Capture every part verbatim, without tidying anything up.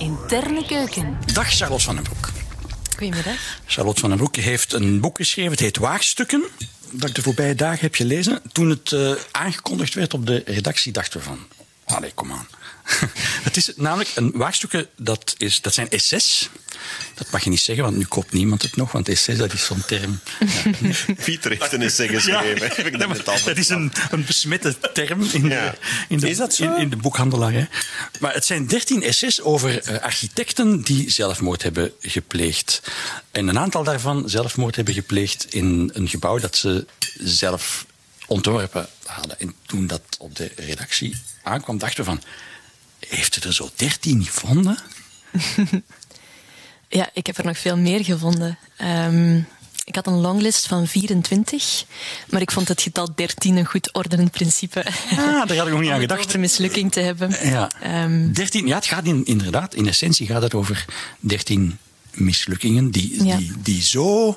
Interne keuken. Dag Charlotte van den Broek. Goedemiddag. Charlotte van den Broek heeft een boek geschreven, het heet Waagstukken. Dat ik de voorbije dagen heb gelezen. Toen het uh, aangekondigd werd op de redactie, dachten we van... Allee, kom aan. Het is namelijk een Waagstukken, dat, is, dat zijn essays. Dat mag je niet zeggen, want nu koopt niemand het nog. Want essays, dat is zo'n term. Ja. Pieter heeft een essay geschreven. Ja, ik dat, dat, dat is een, een besmette term in, ja. de, in, de, is dat zo? in, in de boekhandelarij. Maar het zijn dertien essays over uh, architecten die zelfmoord hebben gepleegd. En een aantal daarvan zelfmoord hebben gepleegd in een gebouw dat ze zelf ontworpen hadden. En toen dat op de redactie aankwam, dachten we van... Heeft het er zo dertien gevonden? Ja, ik heb er nog veel meer gevonden. Um, ik had een longlist van vierentwintig, maar ik vond het getal dertien een goed ordenend principe. Ah, daar had ik nog niet aan gedacht. Om over mislukking te hebben. Ja, um, dertien, ja het gaat in, inderdaad, in essentie gaat het over dertien mislukkingen die, ja. die, die zo...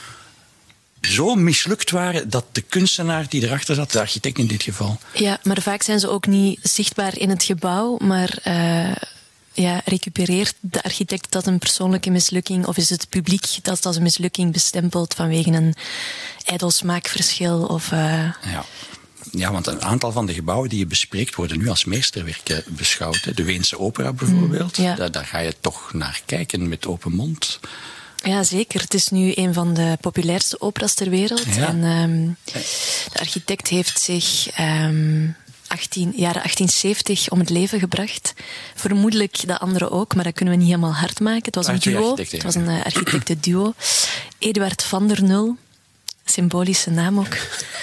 zo mislukt waren dat de kunstenaar die erachter zat, de architect in dit geval... Ja, maar vaak zijn ze ook niet zichtbaar in het gebouw, maar uh, ja, recupereert de architect dat een persoonlijke mislukking, of is het publiek dat als een mislukking bestempelt vanwege een ijdel smaakverschil? Of, uh... ja. ja, want een aantal van de gebouwen die je bespreekt worden nu als meesterwerken beschouwd. De Weense Opera bijvoorbeeld, mm, ja. daar, daar ga je toch naar kijken met open mond... Ja, zeker. Het is nu een van de populairste operas ter wereld. Ja. En um, de architect heeft zich um, achttien, jaren achttien zeventig om het leven gebracht. Vermoedelijk de anderen ook, maar dat kunnen we niet helemaal hard maken. Het was een duo. Het was een uh, architectenduo. Eduard van der Nul, symbolische naam ook.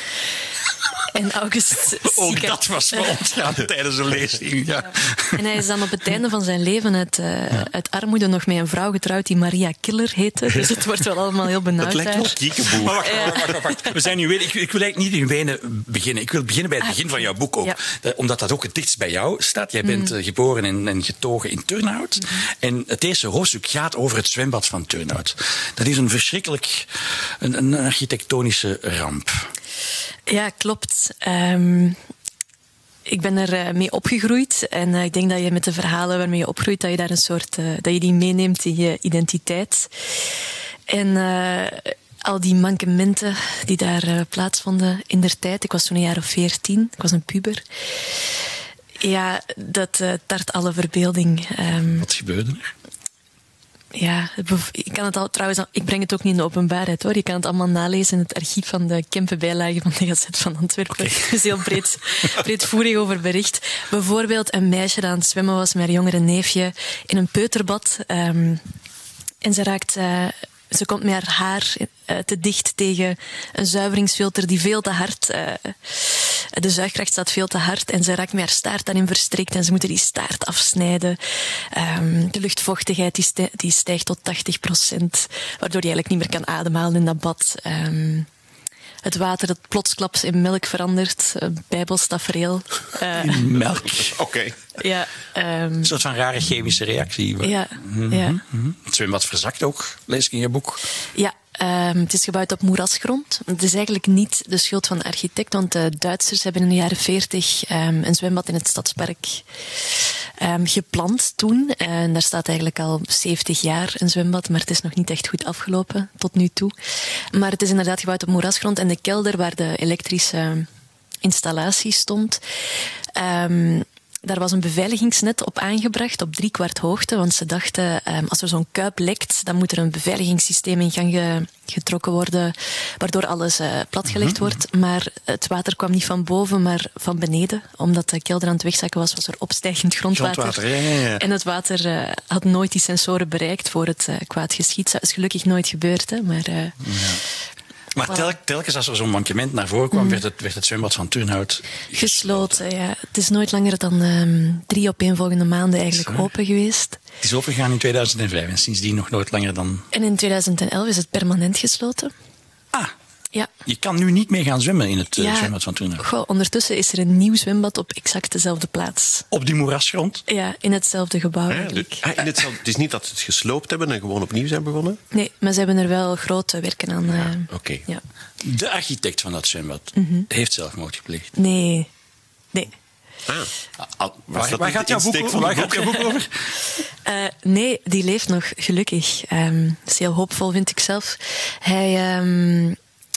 En August Ook dat was me ontgaan tijdens een lezing. Ja. Ja. En hij is dan op het einde van zijn leven uit, uh, ja. uit armoede nog met een vrouw getrouwd die Maria Killer heette. Dus het wordt wel allemaal heel benauwd. Dat lijkt wel kiekeboe. Maar wacht, wacht, wacht, wacht, wacht. We zijn nu weer, ik, ik wil eigenlijk niet in Wenen beginnen. Ik wil beginnen bij het begin van jouw boek ook. Ja. Dat, omdat dat ook het dichtst bij jou staat. Jij bent mm. geboren en, en getogen in Turnhout. Mm. En het eerste hoofdstuk gaat over het zwembad van Turnhout. Dat is een verschrikkelijk... een, een architectonische ramp. Ja, klopt. Um, ik ben er uh, mee opgegroeid en uh, ik denk dat je met de verhalen waarmee je opgroeit, dat je daar een soort, uh, dat je die meeneemt in je identiteit. En uh, al die mankementen die daar uh, plaatsvonden in der tijd. Ik was toen een jaar of veertien, ik was een puber. Ja, dat uh, tart alle verbeelding. Um, Wat gebeurde er? Ja, ik kan het al, trouwens, ik breng het ook niet in de openbaarheid hoor. Je kan het allemaal nalezen in het archief van de Kempenbijlage van de Gazet van Antwerpen. Okay. Dus heel breed, breedvoerig over bericht. Bijvoorbeeld een meisje dat aan het zwemmen was met haar jongere neefje in een peuterbad. Um, en ze raakt... Uh, Ze komt met haar haar uh, te dicht tegen een zuiveringsfilter die veel te hard... Uh, de zuigkracht staat veel te hard en ze raakt met haar staart daarin verstrikt en ze moeten die staart afsnijden. Um, de luchtvochtigheid die, st- die stijgt tot tachtig procent, waardoor je eigenlijk niet meer kan ademhalen in dat bad. Um, Het water dat plotsklaps in melk verandert. Uh, Bijbels tafereel. Uh, in melk? Oké. Okay. Ja, um, een soort van rare chemische reactie. Ja, mm-hmm, ja. Mm-hmm. Het zwembad verzakt ook, lees ik in je boek. Ja, um, het is gebouwd op moerasgrond. Het is eigenlijk niet de schuld van de architect, want de Duitsers hebben in de jaren veertig um, een zwembad in het Stadspark um, gepland toen. En daar staat eigenlijk al zeventig jaar een zwembad, maar het is nog niet echt goed afgelopen tot nu toe. Maar het is inderdaad gebouwd op moerasgrond en de kelder waar de elektrische installatie stond... Um, Daar was een beveiligingsnet op aangebracht op driekwart hoogte, want ze dachten, um, als er zo'n kuip lekt, dan moet er een beveiligingssysteem in gang ge- getrokken worden, waardoor alles uh, platgelegd mm-hmm. wordt. Maar het water kwam niet van boven, maar van beneden. Omdat de kelder aan het wegzakken was, was er opstijgend grondwater. grondwater ja, ja, ja. En het water uh, had nooit die sensoren bereikt voor het uh, kwaad geschiet. Dat is gelukkig nooit gebeurd, hè, maar... Uh, ja. Maar tel, telkens als er zo'n mankement naar voren kwam, mm. werd, het, werd het zwembad van Turnhout gesloten. gesloten. Ja. Het is nooit langer dan um, drie opeenvolgende maanden eigenlijk Zo. open geweest. Het is opengegaan in tweeduizend vijf en sindsdien nog nooit langer dan... En in tweeduizend elf is het permanent gesloten. Ah, ja. Je kan nu niet meer gaan zwemmen in het uh, ja. zwembad van Turnhout. Goh, ondertussen is er een nieuw zwembad op exact dezelfde plaats. Op die moerasgrond? Ja, in hetzelfde gebouw ja, eigenlijk. Ah, in hetzelfde, het is niet dat ze het gesloopt hebben en gewoon opnieuw zijn begonnen? Nee, maar ze hebben er wel grote werken aan. Ja, uh, Oké. Okay. Ja. De architect van dat zwembad mm-hmm. heeft zelfmoord gepleegd. Nee, nee. Ah. Al- Waar, dat waar niet gaat de jouw boek insteek over? van Waar het gaat jouw boek over? Uh, nee, die leeft nog, gelukkig. Um, dat is heel hoopvol, vind ik zelf. Hij um,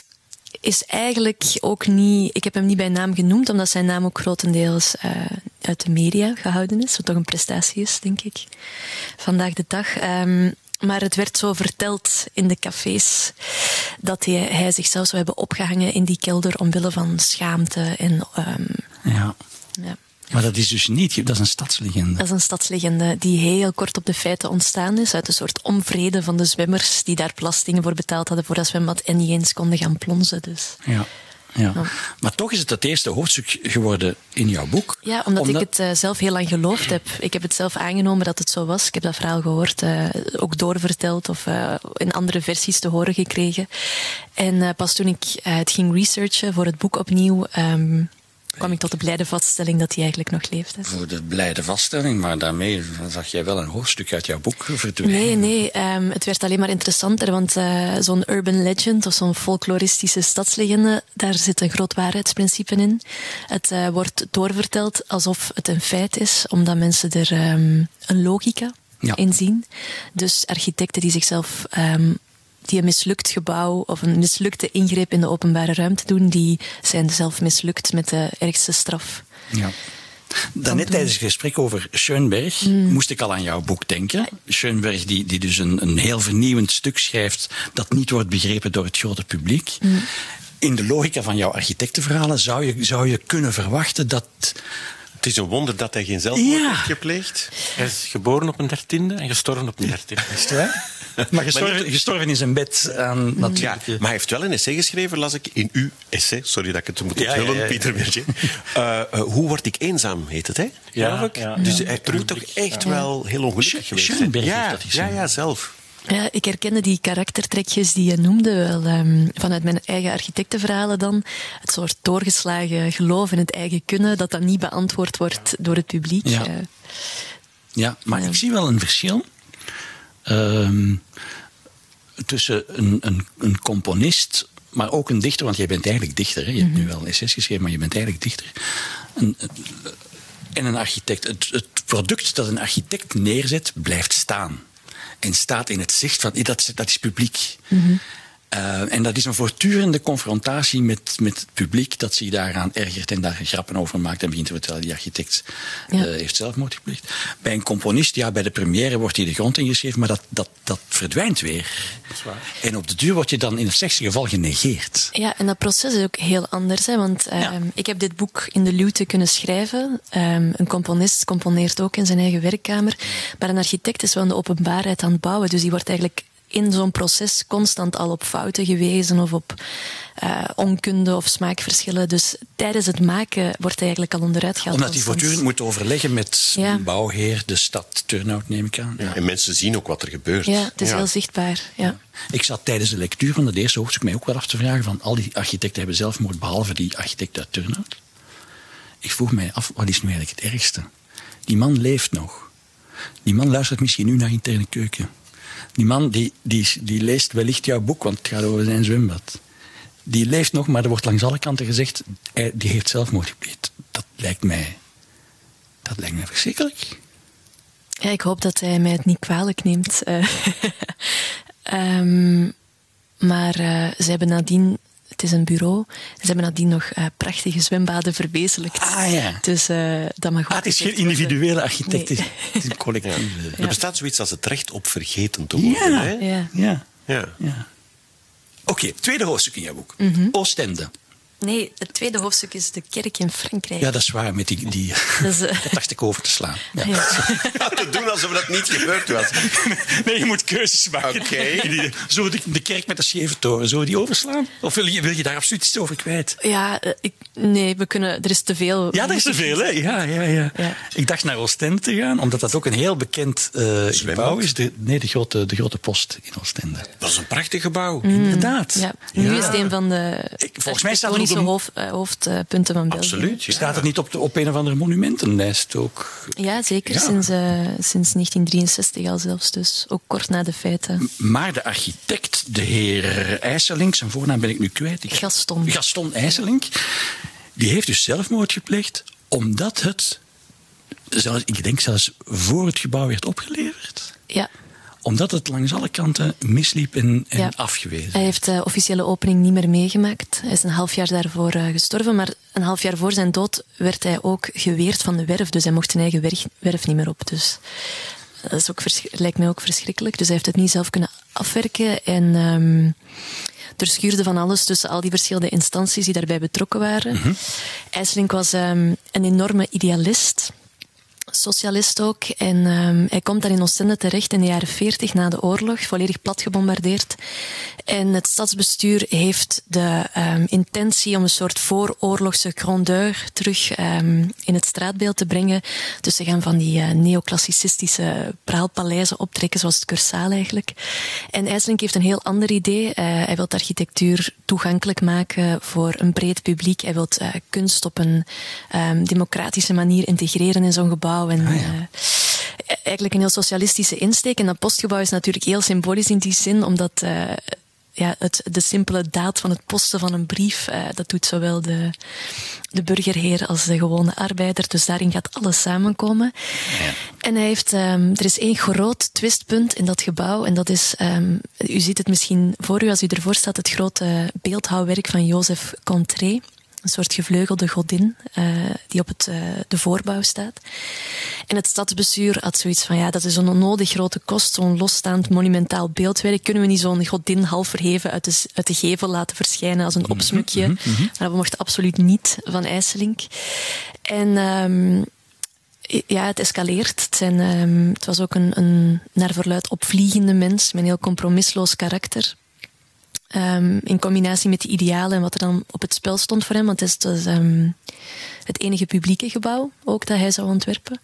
is eigenlijk ook niet... Ik heb hem niet bij naam genoemd, omdat zijn naam ook grotendeels uh, uit de media gehouden is. Wat toch een prestatie is, denk ik, vandaag de dag. Um, maar het werd zo verteld in de cafés dat hij, hij zichzelf zou hebben opgehangen in die kelder omwille van schaamte en... Um, ja. ja. Maar dat is dus niet, dat is een stadslegende. Dat is een stadslegende die heel kort op de feiten ontstaan is, uit een soort onvrede van de zwemmers die daar belastingen voor betaald hadden voor dat zwembad en niet eens konden gaan plonzen. Dus. Ja. Ja. Ja. Maar toch is het het eerste hoofdstuk geworden in jouw boek. Ja, omdat, omdat... ik het uh, zelf heel lang geloofd heb. Ik heb het zelf aangenomen dat het zo was. Ik heb dat verhaal gehoord, uh, ook doorverteld of uh, in andere versies te horen gekregen. En uh, pas toen ik uh, het ging researchen voor het boek opnieuw... Um, kwam ik tot de blijde vaststelling dat hij eigenlijk nog leefde. Voor de blijde vaststelling, maar daarmee zag jij wel een hoofdstuk uit jouw boek verdwijnen. Nee, nee. Um, het werd alleen maar interessanter, want uh, zo'n urban legend of zo'n folkloristische stadslegende, daar zit een groot waarheidsprincipe in. Het uh, wordt doorverteld alsof het een feit is, omdat mensen er um, een logica ja. in zien. Dus architecten die zichzelf... Um, die een mislukt gebouw of een mislukte ingreep in de openbare ruimte doen, die zijn zelf mislukt met de ergste straf. Ja. Daarnet tijdens het gesprek over Schoenberg mm. moest ik al aan jouw boek denken. Schoenberg die, die dus een, een heel vernieuwend stuk schrijft dat niet wordt begrepen door het grote publiek. Mm. In de logica van jouw architectenverhalen zou je, zou je kunnen verwachten dat... Het is een wonder dat hij geen zelfmoord ja. heeft gepleegd. Hij is geboren op een dertiende en gestorven op een dertiende. Is het waar? Maar gestorven, maar gestorven in zijn bed aan natuurlijk. Ja, maar hij heeft wel een essay geschreven, las ik, in uw essay. Sorry dat ik het moet onthullen, ja, ja, ja, ja. Pieter Berger. Uh, uh, hoe word ik eenzaam, heet het, hè? Ja, ja, ja. Dus hij moet toch echt ja. wel heel ongelukkig geweest zijn. Schoenberg ja, heeft dat ja, ja, zelf. Ja, ik herkende die karaktertrekjes die je noemde wel um, vanuit mijn eigen architectenverhalen dan. Het soort doorgeslagen geloof in het eigen kunnen, dat dat niet beantwoord wordt door het publiek. Ja, uh, ja maar ja. ik zie wel een verschil um, tussen een, een, een componist, maar ook een dichter, want jij bent eigenlijk dichter. Hè? Je hebt mm-hmm. nu wel essays geschreven, maar je bent eigenlijk dichter. Een, en een architect. Het, het product dat een architect neerzet, blijft staan. En staat in het zicht van, dat, dat is publiek. Mm-hmm. Uh, en dat is een voortdurende confrontatie met, met het publiek dat zich daaraan ergert en daar grappen over maakt en begint te vertellen, die architect ja. uh, heeft zelfmoord gepleegd. Bij een componist, ja, bij de première wordt hij de grond ingeschreven, maar dat, dat, dat verdwijnt weer. Dat is waar. En op de duur word je dan in het slechtste geval genegeerd. Ja, en dat proces is ook heel anders. Hè, want uh, ja. ik heb dit boek in de luwte kunnen schrijven. Um, een componist componeert ook in zijn eigen werkkamer. Maar een architect is wel in de openbaarheid aan het bouwen, dus die wordt eigenlijk in zo'n proces constant al op fouten gewezen of op uh, onkunde of smaakverschillen. Dus tijdens het maken wordt hij eigenlijk al onderuit gehaald. Omdat hij voortdurend moet overleggen met ja. bouwheer, de stad Turnhout, neem ik aan. Ja, en mensen zien ook wat er gebeurt. Ja, het is ja. heel zichtbaar. Ja. Ik zat tijdens de lectuur van het eerste hoofdstuk mij ook wel af te vragen van al die architecten hebben zelfmoord, behalve die architect uit Turnhout. Ik vroeg mij af, wat is nu eigenlijk het ergste? Die man leeft nog. Die man luistert misschien nu naar Interne Keuken. Die man die, die, die leest wellicht jouw boek, want het gaat over zijn zwembad. Die leeft nog, maar er wordt langs alle kanten gezegd, hij, die heeft zelfmoord gepleegd. Dat lijkt mij, dat lijkt mij verschrikkelijk. Ja, ik hoop dat hij mij het niet kwalijk neemt. Uh, um, maar uh, ze hebben nadien, het is een bureau, ze hebben nadien nog uh, prachtige zwembaden verwezenlijkt. Ah ja. Dus uh, dat mag ook. Ah, het is geen individuele architect, nee. Het is een collectieve. Ja. Ja. Er bestaat zoiets als het recht op vergeten te worden. Ja, hè? ja. ja. ja. ja. Oké, okay, tweede hoofdstuk in jouw boek. Mm-hmm. Oostende. Nee, het tweede hoofdstuk is de kerk in Frankrijk. Ja, dat is waar, met die... die dus, uh... dat dacht ik over te slaan. Ja. Ja. te doen alsof dat niet gebeurd was. Nee, je moet keuzes maken. Okay. Zo de, de kerk met de scheve toren, zo die overslaan? Of wil je, wil je daar absoluut iets over kwijt? Ja, ik, nee, we kunnen, er is te veel. Ja, er is te veel, hè? Ja, ja, ja. ja. Ik dacht naar Oostende te gaan, omdat dat ook een heel bekend uh, gebouw is. De, nee, de grote, de grote post in Oostende. Dat is een prachtig gebouw. Mm, Inderdaad. Ja. Nu ja. is het een van de ik, volgens mij staat het op de hoofd, uh, hoofdpunten van België. Absoluut. Ja. Staat het niet op, de, op een of andere monumentenlijst ook? Ja, zeker. Ja. Sinds, uh, sinds negentien drieënzestig al zelfs. Dus ook kort na de feiten. Maar de architect, de heer IJsselink, zijn voornaam ben ik nu kwijt. Ik... Gaston. Gaston IJsselink. Die heeft dus zelfmoord gepleegd omdat het, zelfs, ik denk zelfs voor het gebouw werd opgeleverd... Ja. Omdat het langs alle kanten misliep en, en ja. afgewezen. Hij heeft de officiële opening niet meer meegemaakt. Hij is een half jaar daarvoor uh, gestorven. Maar een half jaar voor zijn dood werd hij ook geweerd van de werf. Dus hij mocht zijn eigen werf, werf niet meer op. Dus dat is ook vers- lijkt mij ook verschrikkelijk. Dus hij heeft het niet zelf kunnen afwerken. En um, er schuurde van alles tussen al die verschillende instanties die daarbij betrokken waren. Mm-hmm. IJsselink was um, een enorme idealist... Socialist ook. En um, hij komt daar in Oostende terecht in de jaren veertig, na de oorlog, volledig plat gebombardeerd. En het stadsbestuur heeft de um, intentie om een soort vooroorlogse grandeur terug um, in het straatbeeld te brengen. Dus ze gaan van die uh, neoclassicistische praalpaleizen optrekken, zoals het Cursaal eigenlijk. En IJsselink heeft een heel ander idee. Uh, hij wil architectuur toegankelijk maken voor een breed publiek. Hij wil uh, kunst op een um, democratische manier integreren in zo'n gebouw. En, ah, ja. uh, eigenlijk een heel socialistische insteek. En dat postgebouw is natuurlijk heel symbolisch in die zin, omdat uh, ja, het, de simpele daad van het posten van een brief, uh, dat doet zowel de, de burgerheer als de gewone arbeider. Dus daarin gaat alles samenkomen. Ja. En hij heeft, um, er is één groot twistpunt in dat gebouw. En dat is, um, u ziet het misschien voor u als u ervoor staat, het grote beeldhouwwerk van Joseph Contré. Een soort gevleugelde godin uh, die op het, uh, de voorbouw staat. En het stadsbestuur had zoiets van, ja, dat is een onnodig grote kost, zo'n losstaand monumentaal beeldwerk. Kunnen we niet zo'n godin half verheven uit de, uit de gevel laten verschijnen als een opsmukje? Mm-hmm, mm-hmm. Maar dat mocht absoluut niet van IJsselink. En um, ja, het escaleert. Het, zijn, um, het was ook een, een naar verluidt opvliegende mens met een heel compromisloos karakter. Um, in combinatie met de idealen en wat er dan op het spel stond voor hem. Want het is dus, um, het enige publieke gebouw ook dat hij zou ontwerpen.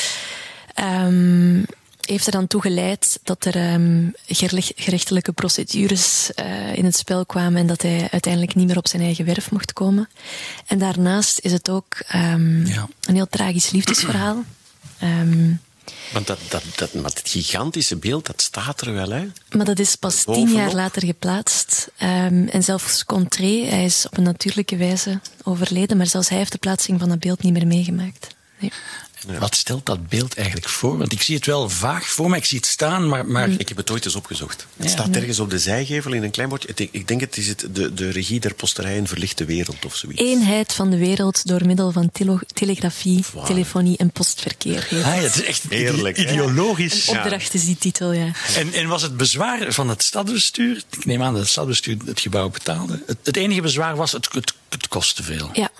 Um, heeft er dan toe geleid dat er um, gerechtelijke procedures uh, in het spel kwamen en dat hij uiteindelijk niet meer op zijn eigen werf mocht komen. En daarnaast is het ook um, ja. een heel tragisch liefdesverhaal. Um, Want dat, dat, dat, maar het gigantische beeld, dat staat er wel, hè? Maar dat is pas Bovenop. tien jaar later geplaatst. Um, en zelfs Contré, hij is op een natuurlijke wijze overleden, maar zelfs hij heeft de plaatsing van dat beeld niet meer meegemaakt. Nee. Ja. Wat stelt dat beeld eigenlijk voor? Want ik zie het wel vaag voor me, ik zie het staan, maar... maar... Ik heb het ooit eens opgezocht. Het ja, staat nee. ergens op de zijgevel in een klein bordje. Ik denk het is het, de, de regie der posterijen verlicht de wereld of zoiets. Eenheid van de wereld door middel van tele- telegrafie, wow. telefonie en postverkeer. Ah, ja, het is echt heerlijk, ideologisch. Een opdracht is die titel, ja. En, en was het bezwaar van het stadsbestuur? Ik neem aan dat het stadsbestuur het gebouw betaalde. Het, het enige bezwaar was, het, het, het kost te veel. Ja.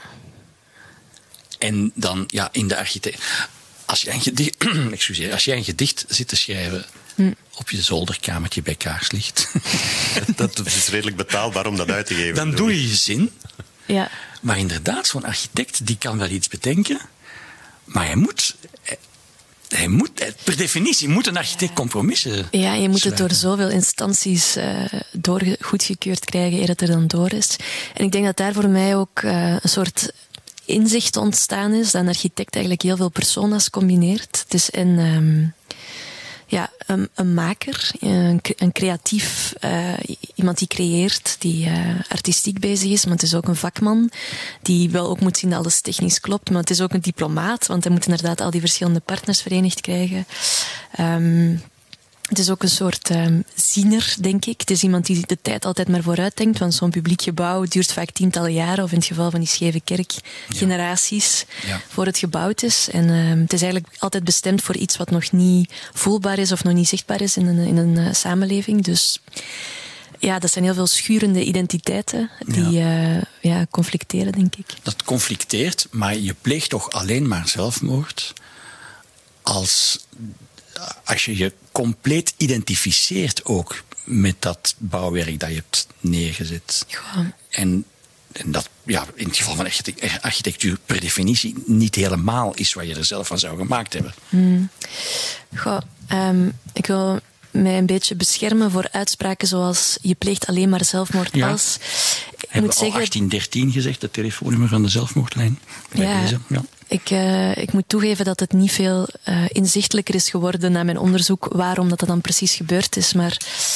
En dan, ja, in de architect... Als je, een gedicht, excuseer, als jij een gedicht zit te schrijven hm. op je zolderkamertje bij kaarslicht... dat is redelijk betaalbaar om dat uit te geven. Dan doe je je zin. Ja. Maar inderdaad, zo'n architect die kan wel iets bedenken. Maar hij moet... Hij moet per definitie moet een architect compromissen Ja, je moet sluiten. het door zoveel instanties uh, door goedgekeurd krijgen eer het er dan door is. En ik denk dat daar voor mij ook uh, een soort... inzicht ontstaan is, dat een architect eigenlijk heel veel persona's combineert. Het is een, um, ja, een, een maker, een, een creatief, uh, iemand die creëert, die uh, artistiek bezig is, maar het is ook een vakman die wel ook moet zien dat alles technisch klopt, maar het is ook een diplomaat, want hij moet inderdaad al die verschillende partners verenigd krijgen. Um, Het is ook een soort um, ziener, denk ik. Het is iemand die de tijd altijd maar vooruit denkt, want zo'n publiek gebouw duurt vaak tientallen jaren, of in het geval van die scheve kerk, generaties ja. Ja. voor het gebouwd is. En um, het is eigenlijk altijd bestemd voor iets wat nog niet voelbaar is of nog niet zichtbaar is in een, in een uh, samenleving. Dus ja, dat zijn heel veel schurende identiteiten die ja. Uh, ja, conflicteren, denk ik. Dat conflicteert, maar je pleegt toch alleen maar zelfmoord als... Als je je compleet identificeert ook met dat bouwwerk dat je hebt neergezet. Ja. En, en dat ja, in het geval van architectuur per definitie niet helemaal is wat je er zelf van zou gemaakt hebben. Hmm. Goh, um, ik wil mij een beetje beschermen voor uitspraken zoals je pleegt alleen maar zelfmoord ja. als... Ik heb al zeggen... achttien dertien gezegd, het telefoonnummer van de zelfmoordlijn. Bij ja. deze. Ja. Ik, uh, ik moet toegeven dat het niet veel uh, inzichtelijker is geworden na mijn onderzoek waarom dat, dat dan precies gebeurd is. Maar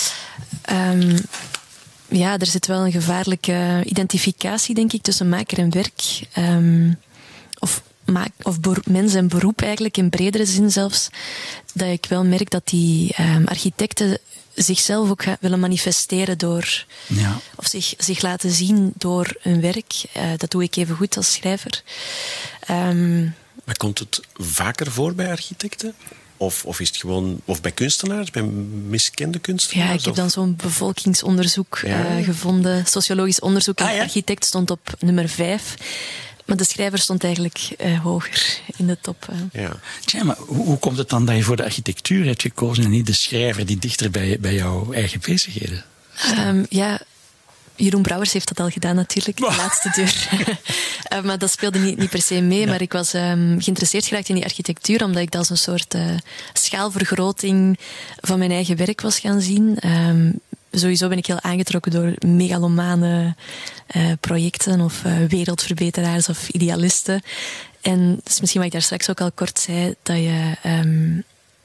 um, ja, er zit wel een gevaarlijke identificatie, denk ik, tussen maker en werk. Um, of maak, of beroep, mens en beroep eigenlijk, in bredere zin zelfs, dat ik wel merk dat die um, architecten zichzelf ook gaan willen manifesteren door, ja. of zich, zich laten zien door hun werk. Uh, dat doe ik even goed als schrijver. Um, maar komt het vaker voor bij architecten? Of, of is het gewoon, of bij kunstenaars, bij miskende kunstenaars? Ja, ik heb of? dan zo'n bevolkingsonderzoek ja. uh, gevonden. Sociologisch onderzoek. En ah, ja? architect stond op nummer vijf. Maar de schrijver stond eigenlijk uh, hoger in de top. Uh. Ja. Tja, maar hoe, hoe komt het dan dat je voor de architectuur hebt gekozen en niet de schrijver die dichter bij, bij jouw eigen bezigheden staat? Um, ja, Jeroen Brouwers heeft dat al gedaan natuurlijk, de laatste deur. uh, maar dat speelde niet, niet per se mee. Ja. Maar ik was um, geïnteresseerd geraakt in die architectuur, omdat ik dat als een soort uh, schaalvergroting van mijn eigen werk was gaan zien. Um, Sowieso ben ik heel aangetrokken door megalomane uh, projecten of uh, wereldverbeteraars of idealisten. En dat is misschien wat ik daar straks ook al kort zei, dat je... Um,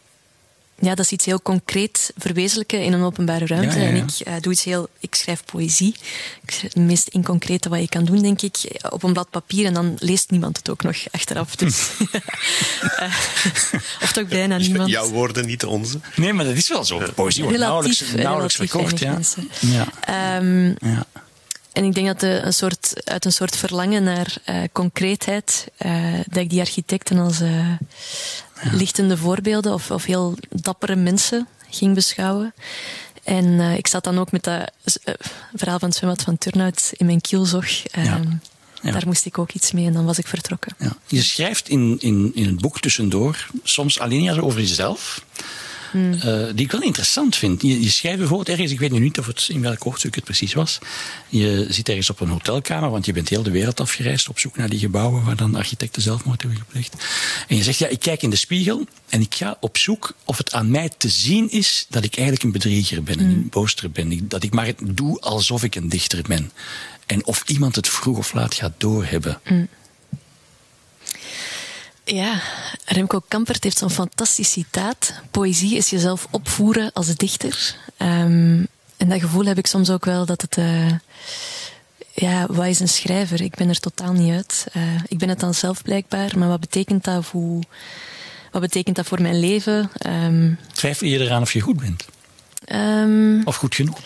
ja, dat is iets heel concreet verwezenlijken in een openbare ruimte. Ja, ja, ja. En ik uh, doe iets heel... Ik schrijf poëzie. Ik schrijf het meest inconcrete wat je kan doen, denk ik. Op een blad papier en dan leest niemand het ook nog achteraf. Dus. uh, of toch bijna niemand. Jouw woorden, niet onze. Nee, maar dat is wel zo. De poëzie wordt relatief, nauwelijks, nauwelijks verkocht. Ja. Ja. Um, ja. En ik denk dat de, een soort, uit een soort verlangen naar uh, concreetheid, uh, dat ik die architecten als uh, ja. lichtende voorbeelden of, of heel dappere mensen ging beschouwen. En uh, ik zat dan ook met dat uh, verhaal van het zwembad van Turnhout in mijn kielzog. Uh, ja. Ja. Daar moest ik ook iets mee en dan was ik vertrokken. Ja. Je schrijft in, in, in het boek tussendoor soms alinea's over jezelf. Hmm. Uh, die ik wel interessant vind. Je, je schrijft bijvoorbeeld ergens, ik weet nu niet of het, in welk hoofdstuk het precies was. Je zit ergens op een hotelkamer, want je bent heel de wereld afgereisd op zoek naar die gebouwen waar dan architecten zelfmoord hebben gepleegd. En je zegt, ja, ik kijk in de spiegel en ik ga op zoek of het aan mij te zien is dat ik eigenlijk een bedrieger ben, hmm. een booster ben. Dat ik maar doe alsof ik een dichter ben. En of iemand het vroeg of laat gaat doorhebben. Hmm. Ja, Remco Kampert heeft zo'n fantastisch citaat. Poëzie is jezelf opvoeren als dichter. Um, en dat gevoel heb ik soms ook wel dat het... Uh, ja, wat is een schrijver? Ik ben er totaal niet uit. Uh, ik ben het dan zelf blijkbaar, maar wat betekent dat voor, wat betekent dat voor mijn leven? Um, Twijfel je eraan of je goed bent? Um, of goed genoeg?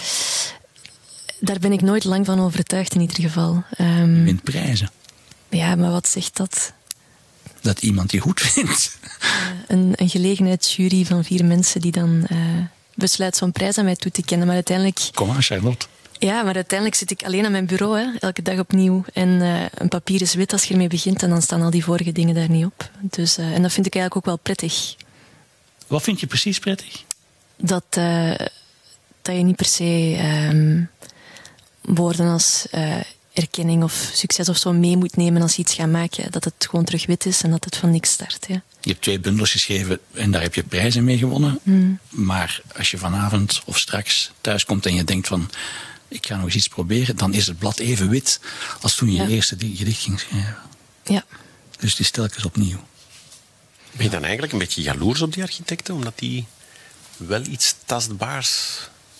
Daar ben ik nooit lang van overtuigd in ieder geval. Um, je wint prijzen. Ja, maar wat zegt dat? Dat iemand je goed vindt. Uh, een, een gelegenheidsjury van vier mensen die dan uh, besluit zo'n prijs aan mij toe te kennen. Maar uiteindelijk... Kom aan, Charlotte. Ja, maar uiteindelijk zit ik alleen aan mijn bureau, hè, elke dag opnieuw. En uh, een papier is wit als je ermee begint en dan staan al die vorige dingen daar niet op. Dus, uh, en dat vind ik eigenlijk ook wel prettig. Wat vind je precies prettig? Dat, uh, dat je niet per se um, woorden als... Uh, erkenning of succes of zo mee moet nemen als je iets gaat maken. Dat het gewoon terug wit is en dat het van niks start. Ja. Je hebt twee bundels geschreven en daar heb je prijzen mee gewonnen. Mm. Maar als je vanavond of straks thuis komt en je denkt van ik ga nog eens iets proberen, dan is het blad even wit als toen je ja. je eerste gedicht ging schrijven. Ja. Dus het is telkens opnieuw. Ben je dan eigenlijk een beetje jaloers op die architecten, omdat die wel iets tastbaars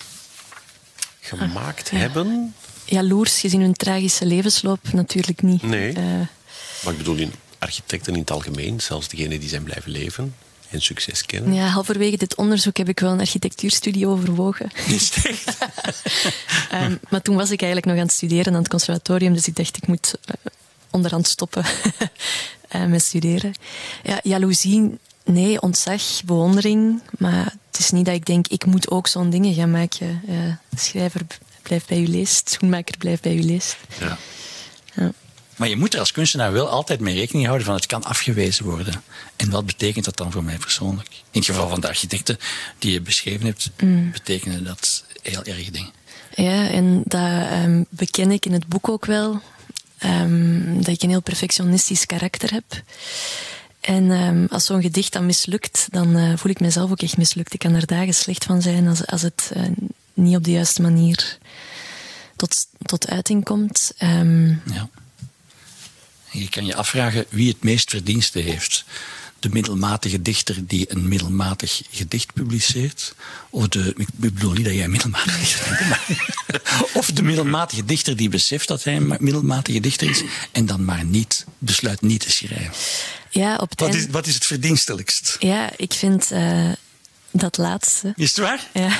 gemaakt ah, ja. hebben? Jaloers, gezien hun tragische levensloop, natuurlijk niet. Nee, uh, maar ik bedoel in architecten in het algemeen, zelfs degenen die zijn blijven leven en succes kennen. Ja, halverwege dit onderzoek heb ik wel een architectuurstudie overwogen. Is het echt? um, maar toen was ik eigenlijk nog aan het studeren aan het conservatorium, dus ik dacht, ik moet uh, onderhand stoppen uh, met studeren. Ja, jaloezie, nee, ontzag, bewondering, maar het is niet dat ik denk, ik moet ook zo'n dingen gaan maken. Uh, schrijver... blijf bij u leest, schoenmaker blijft bij u leest. Ja. Ja. Maar je moet er als kunstenaar wel altijd mee rekening houden van het kan afgewezen worden. En wat betekent dat dan voor mij persoonlijk? In het geval van de architecten die je beschreven hebt, mm. betekenen dat heel erg dingen. Ja, en dat um, beken ik in het boek ook wel. Um, dat ik een heel perfectionistisch karakter heb. En um, als zo'n gedicht dan mislukt, dan uh, voel ik mezelf ook echt mislukt. Ik kan er dagen slecht van zijn als, als het... Uh, niet op de juiste manier tot, tot uiting komt. Um... Ja. Je kan je afvragen wie het meest verdienste heeft. de middelmatige dichter die een middelmatig gedicht publiceert. Of de, ik bedoel niet dat jij middelmatig dichter bent, maar, of de middelmatige dichter die beseft dat hij een middelmatige dichter is en dan maar niet, besluit niet te schrijven. Ja, op het wat, eind... is, wat is het verdienstelijkst? Ja, ik vind uh, dat laatste. Is het waar? Ja.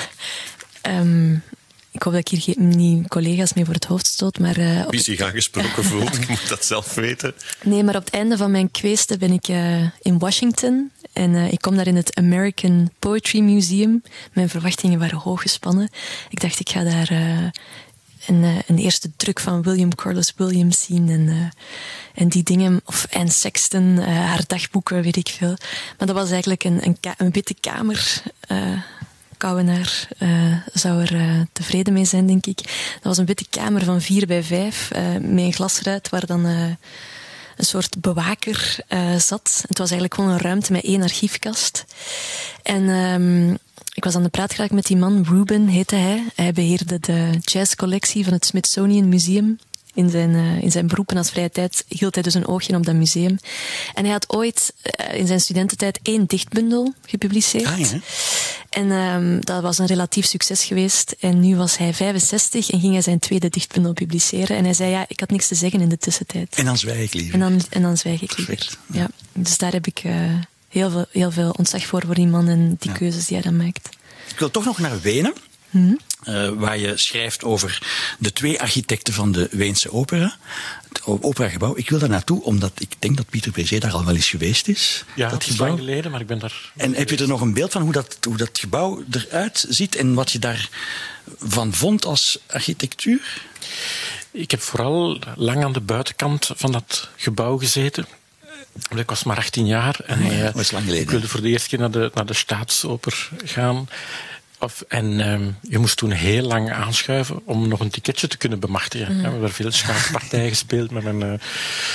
Um, ik hoop dat ik hier niet collega's mee voor het hoofd stoot, maar... Uh, Wie zich aangesproken voelt, ik moet dat zelf weten. Nee, maar op het einde van mijn kweeste ben ik uh, in Washington. En uh, ik kom daar in het American Poetry Museum. Mijn verwachtingen waren hoog gespannen. Ik dacht, ik ga daar uh, een, uh, een eerste druk van William Carlos Williams zien. En, uh, en die dingen, of Anne Sexton, uh, haar dagboeken, weet ik veel. Maar dat was eigenlijk een, een, ka- een witte kamer... Uh, Kouwenaar uh, zou er uh, tevreden mee zijn, denk ik. Dat was een witte kamer van vier bij vijf, uh, met een glasruit waar dan uh, een soort bewaker uh, zat. Het was eigenlijk gewoon een ruimte met één archiefkast. En um, ik was aan de praat geraakt met die man, Ruben heette hij. Hij beheerde de jazzcollectie van het Smithsonian Museum. In zijn, uh, in zijn beroep en als vrije tijd hield hij dus een oogje op dat museum. En hij had ooit uh, in zijn studententijd één dichtbundel gepubliceerd. Ah, ja. En um, dat was een relatief succes geweest. En nu was hij vijfenzestig en ging hij zijn tweede dichtbundel publiceren. En hij zei, ja, ik had niks te zeggen in de tussentijd. En dan zwijg ik liever. En dan, en dan zwijg ik liever. Perfect, ja. Ja. Dus daar heb ik uh, heel, veel, heel veel ontzag voor, voor die man en die ja. keuzes die hij dan maakt. Ik wil toch nog naar Wenen. Mm-hmm. Uh, waar je schrijft over de twee architecten van de Weense opera. Het operagebouw. Ik wil daar naartoe, omdat ik denk dat Pieter Bézet daar al wel eens geweest is. Ja, dat het is lang geleden, maar ik ben daar... En heb je er nog een beeld van hoe dat, hoe dat gebouw eruit ziet en wat je daarvan vond als architectuur? Ik heb vooral lang aan de buitenkant van dat gebouw gezeten. Ik was maar achttien jaar en ja, dat is lang geleden. Ik wilde voor de eerste keer naar de, naar de Staatsoper gaan. Of, en um, je moest toen heel lang aanschuiven om nog een ticketje te kunnen bemachtigen. Mm. Ja, we hebben veel schaakpartijen gespeeld met mijn uh, uh,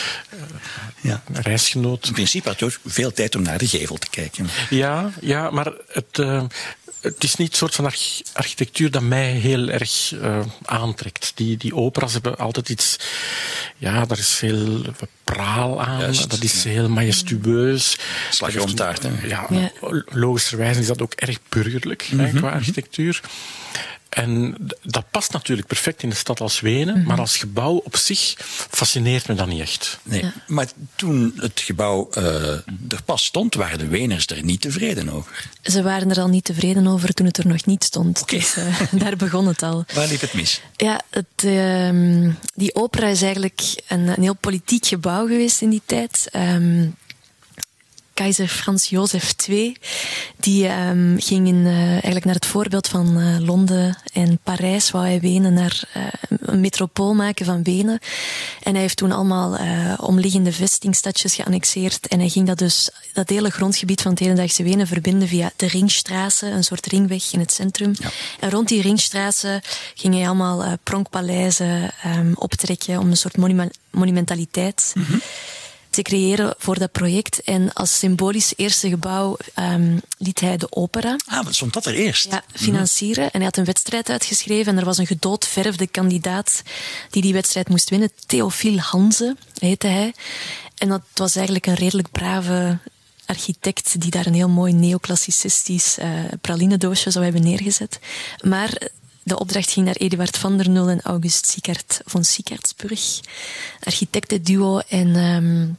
ja. reisgenoot. In principe had je ook veel tijd om naar de gevel te kijken. Ja, ja maar het, uh, het is niet het soort van arch- architectuur dat mij heel erg uh, aantrekt. Die, die operas hebben altijd iets... Ja, daar is veel praal aan. Juist, dat is ja. heel majestueus. Slag je om taart, hè? Ja, ja. Logischerwijs is dat ook erg burgerlijk, mm-hmm. hè, qua architectuur. En dat past natuurlijk perfect in een stad als Wenen, mm-hmm. maar als gebouw op zich fascineert me dat niet echt. Nee, ja. Maar toen het gebouw uh, er pas stond, waren de Weners er niet tevreden over. Ze waren er al niet tevreden over toen het er nog niet stond. Okay. Dus uh, daar begon het al. Waar liep het mis? Ja, het, uh, die opera is eigenlijk een, een heel politiek gebouw geweest in die tijd. Um, Keizer Frans Jozef de Tweede, die um, ging in, uh, eigenlijk naar het voorbeeld van uh, Londen en Parijs, wou hij Wenen naar uh, een metropool maken van Wenen. En hij heeft toen allemaal uh, omliggende vestingstadjes geannexeerd en hij ging dat dus, dat hele grondgebied van het hedendaagse Wenen verbinden via de Ringstraße, een soort ringweg in het centrum. Ja. En rond die Ringstraße ging hij allemaal uh, pronkpaleizen um, optrekken om een soort monuma- monumentaliteit mm-hmm. te creëren voor dat project. En als symbolisch eerste gebouw um, liet hij de opera. Ah, wat stond dat er eerst? Ja, financieren. Mm-hmm. En hij had een wedstrijd uitgeschreven en er was een gedoodverfde kandidaat die die wedstrijd moest winnen. Theophile Hanze heette hij. En dat was eigenlijk een redelijk brave architect die daar een heel mooi neoclassicistisch uh, pralinedoosje zou hebben neergezet. Maar de opdracht ging naar Eduard van der Nul en August Sicard von Siccardsburg, architectenduo. En um,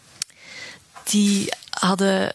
die hadden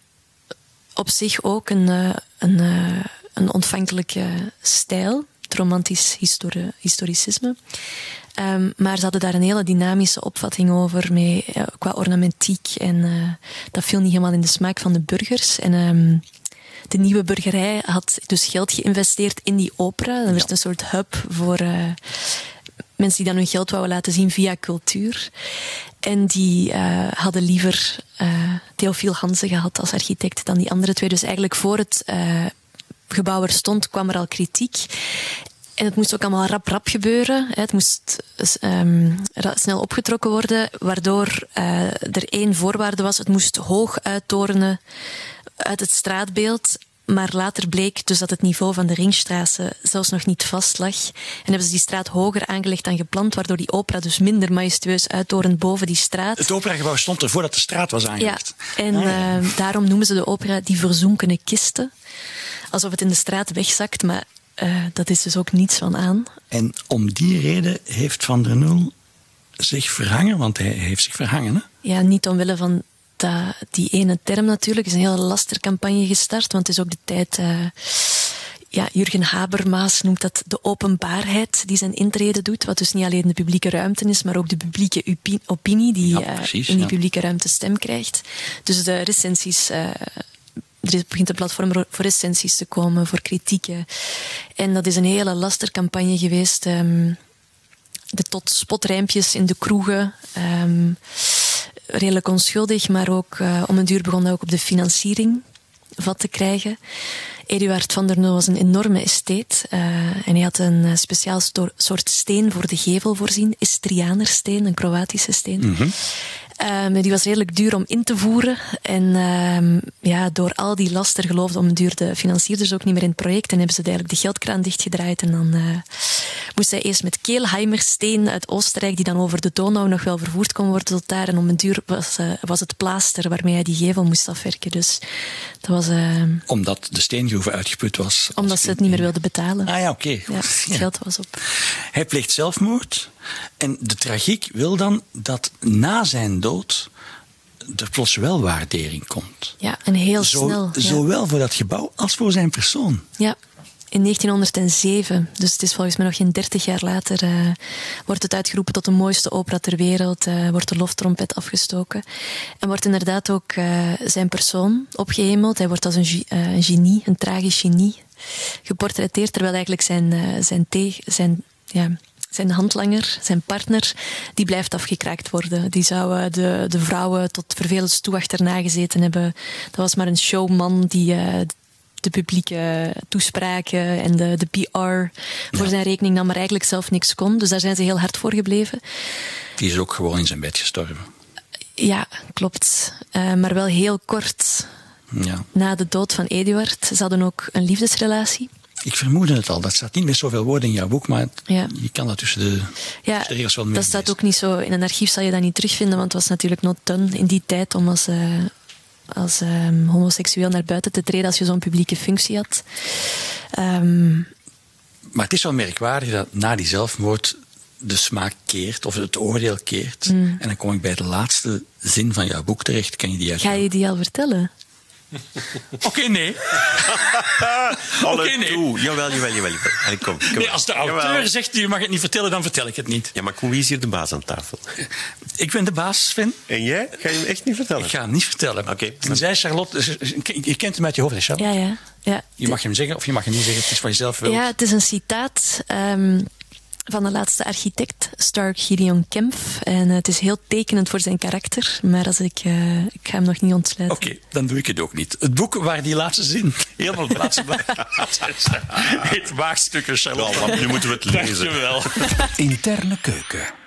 op zich ook een, uh, een, uh, een ontvankelijke stijl, het romantisch histori- historicisme. Um, maar ze hadden daar een hele dynamische opvatting over, mee, uh, qua ornamentiek. En uh, dat viel niet helemaal in de smaak van de burgers. En um, de nieuwe burgerij had dus geld geïnvesteerd in die opera. Dat werd ja. een soort hub voor uh, mensen die dan hun geld wouden laten zien via cultuur. En die uh, hadden liever uh, Theophile Hanze gehad als architect dan die andere twee. Dus eigenlijk voor het uh, gebouw er stond, kwam er al kritiek. En het moest ook allemaal rap rap gebeuren. Het moest um, snel opgetrokken worden, waardoor uh, er één voorwaarde was. Het moest hoog uittorenen uit het straatbeeld, maar later bleek dus dat het niveau van de Ringstraße zelfs nog niet vast lag. En hebben ze die straat hoger aangelegd dan gepland, waardoor die opera dus minder majestueus uittorent boven die straat. Het operagebouw stond er voordat de straat was aangelegd. Ja, en ah, ja. uh, daarom noemen ze de opera die verzonkene kisten. Alsof het in de straat wegzakt, maar uh, dat is dus ook niets van aan. En om die reden heeft Van der Nul zich verhangen, want hij heeft zich verhangen, hè? Ja, niet omwille van dat, die ene term natuurlijk. Er is een hele lastercampagne gestart, want het is ook de tijd... Uh, ja, Jurgen Habermas noemt dat de openbaarheid die zijn intrede doet, wat dus niet alleen de publieke ruimte is, maar ook de publieke opinie die ja, precies, uh, in die ja. publieke ruimte stem krijgt. Dus de recensies... Uh, Er begint een platform voor recensies te komen, voor kritieken. En dat is een hele lastercampagne geweest. Um, de tot spotrijmpjes in de kroegen. Um, redelijk onschuldig, maar ook uh, om een duur begon dat ook op de financiering vat te krijgen. Eduard van der Nul was een enorme estheet. Uh, en hij had een uh, speciaal sto- soort steen voor de gevel voorzien. Istrianersteen, een Kroatische steen. Mm-hmm. Um, die was redelijk duur om in te voeren. En um, ja, door al die laster geloofde om een duur de financierders ook niet meer in het project. En hebben ze eigenlijk de geldkraan dichtgedraaid. En dan uh, moest hij eerst met Keelheimersteen uit Oostenrijk, die dan over de Donau nog wel vervoerd kon worden tot daar. En om een duur was, uh, was het plaaster waarmee hij die gevel moest afwerken. Dus dat was... Uh, Omdat de steengroeve uitgeput was. Omdat ze het niet meer wilden betalen. Ah ja, oké. Okay. Ja, het ja. geld was op. Hij pleegt zelfmoord. En de tragiek wil dan dat na zijn dood er plots wel waardering komt. Ja, en heel Zo, snel. Ja. Zowel voor dat gebouw als voor zijn persoon. Ja, in negentienhonderdzeven, dus het is volgens mij nog geen dertig jaar later, uh, wordt het uitgeroepen tot de mooiste opera ter wereld, uh, wordt de loftrompet afgestoken. En wordt inderdaad ook uh, zijn persoon opgehemeld. Hij wordt als een, uh, een genie, een tragisch genie, geportretteerd, terwijl eigenlijk zijn, uh, zijn, teeg, zijn, ja, zijn handlanger, zijn partner, die blijft afgekraakt worden. Die zou de, de vrouwen tot vervelens toe achterna gezeten hebben. Dat was maar een showman die... Uh, de publieke toespraken en de, de P R voor ja. zijn rekening nam, maar eigenlijk zelf niks kon. Dus daar zijn ze heel hard voor gebleven. Die is ook gewoon in zijn bed gestorven. Ja, klopt. Uh, maar wel heel kort ja. na de dood van Eduard. Ze hadden ook een liefdesrelatie. Ik vermoedde het al. Dat staat niet met zoveel woorden in jouw boek, maar ja. je kan dat tussen de, ja, tussen de regels wel mee dat staat lezen. ook niet zo... In een archief zal je dat niet terugvinden, want het was natuurlijk not done in die tijd om als... Uh, als um, homoseksueel naar buiten te treden als je zo'n publieke functie had. Um, maar het is wel merkwaardig dat na die zelfmoord de smaak keert, of het oordeel keert. Mm. En dan kom ik bij de laatste zin van jouw boek terecht. Kan je die uit? Ga je die al vertellen? Oké, okay, nee. Oké, okay, nee. Toe. Jawel, jawel, jawel. Allee, kom, kom. Nee, als de auteur jawel. zegt, je mag het niet vertellen, dan vertel ik het niet. Ja, maar kom, wie is hier de baas aan tafel? Ik ben de baas, Sven. En jij? Ga je hem echt niet vertellen? Ik ga hem niet vertellen. Oké. Okay. Tenzij Charlotte... Je kent hem uit je hoofd, hè, Charlotte? Ja, ja. ja. Je mag hem zeggen of je mag hem niet zeggen. Het is van jezelf wilt. Ja, het is een citaat... Um, van de laatste architect, Stark Gideon Kempf. En uh, het is heel tekenend voor zijn karakter, maar als ik, uh, ik ga hem nog niet ontsluiten. Oké, okay, dan doe ik het ook niet. Het boek waar die laatste zin helemaal op plaats heet Waagstukken, Charlotte. Wel, nu moeten we het lezen. Dankjewel. Interne keuken.